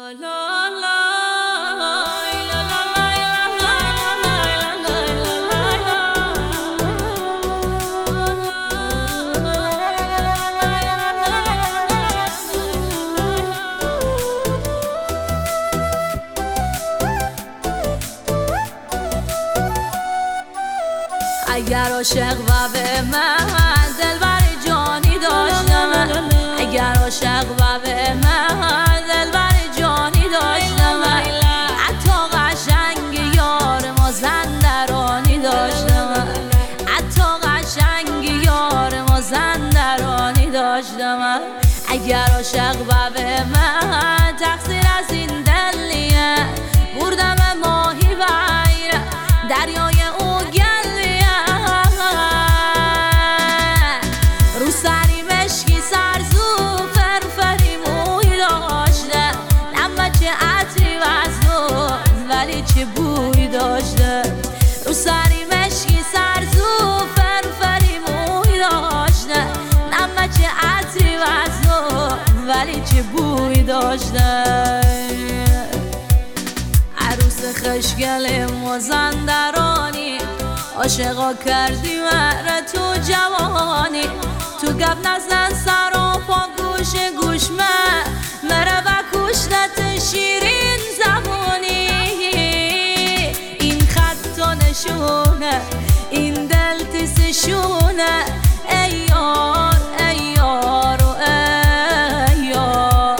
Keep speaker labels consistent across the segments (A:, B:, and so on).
A: اگر عاشق و به من دلبر جانی داشتم، اگر عاشق و به من دلبر جانی داشتم، حتی قشنگ یار مازندرانی داشتم، حتی قشنگ یار مازندرانی داشتم. اگر عاشق و به من تقصیر از این دلیه، بردم ماهی بیر دریای او چه بوی داشته، رو سری مشکی سرزو فرفری موی داشته، نمک عطری وزنو ولی چه بوی داشته. عروس خشگل مازندرانی، عاشقا کردی مره تو جوانی، تو گب نزن سر و پا گوش گوش مره و کشتت شیرین زبانی. شونه این دل تیسشونه، ای یار ای یار و ای یار.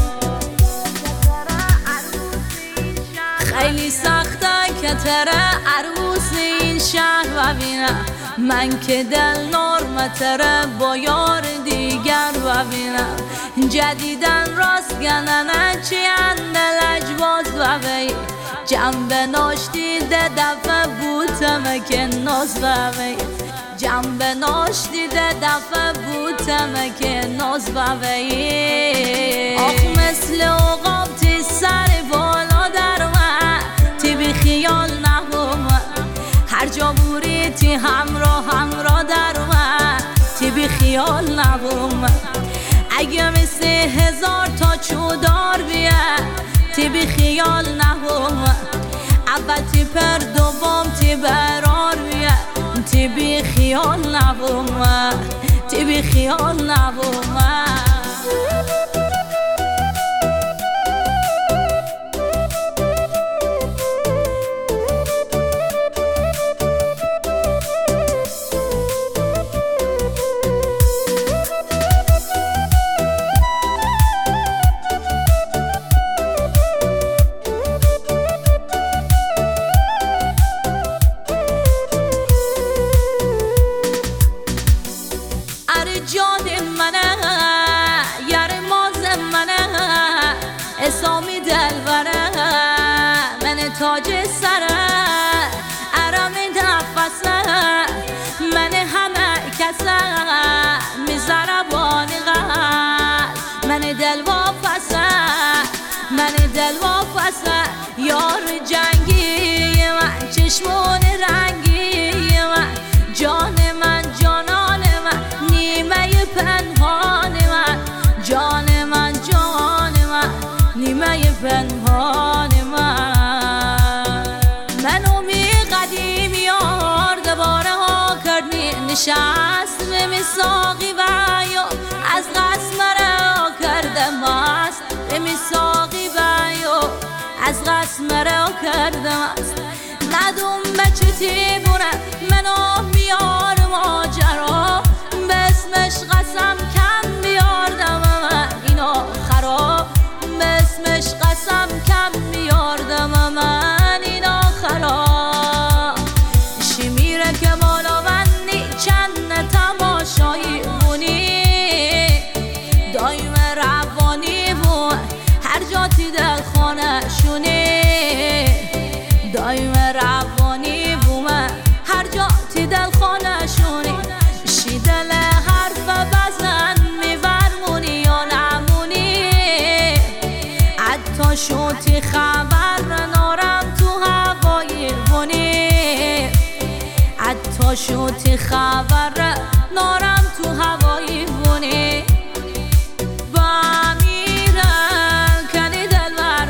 A: خیلی سخته که تره عروس این شهر ببینم، من که دل نرمه تره با یار دیگر ببینم. جدیدن راست گننه چی اندل اجباز ببین، جنبه ناشتیده دفعه بوتمه که ناز ببین، جنبه ناشتیده دفعه بوتمه که ناز ببین. آخ مثل عقاب تی سر بالا در من، تی بی خیال نبوم هر جا بوری تی همراه در من، تی بی خیال نبوم. اگه مثل 1000 تا چودار بیه تی بی خیال نبوم، اول تی پر دوم تی برار بیه تی بی خیال نبوم، تی بی خیال نبوم. جان منه یار ماز منه، اسامی دلبره من تاج سره، ارم نفسه من همه کسه، میذاره بانی قلب من دل واپسه، من دل واپسه. یار جنگی من چشمون رنگی من، جان من جانان من نیمه پنهان من، جان من جان من نیمه پنهان من. منو می قدیم یار دوباره ها کردنی، نشست به مساقی و یا از قسم را کرده مست، به مساقی و یا از قسم را کرده مست. ندوم بچه تی بونه منو میار ماجرا، به اسمش قسم کم بیاردم من اینا خراب، به اسمش قسم کم بیاردم من اینا خراب. شی میره که بالا بندی چند تماشایی بونی، دایم روانی بون هر جا تی دل خانه شونی، دایم روانی بون هر جا تی دل خانه شونی. شی دل حرف بزن میورمونی یا نمونی، حتی شوتی خبر نارم تو هوای بونی، حتی شوتی خبر نارم تو هوای بونی. با میرم کنی دلبر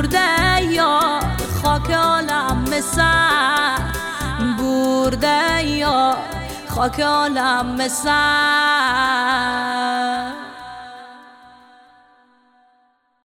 A: برده یار خاک عالم مسر برده یار خاک عالم مسر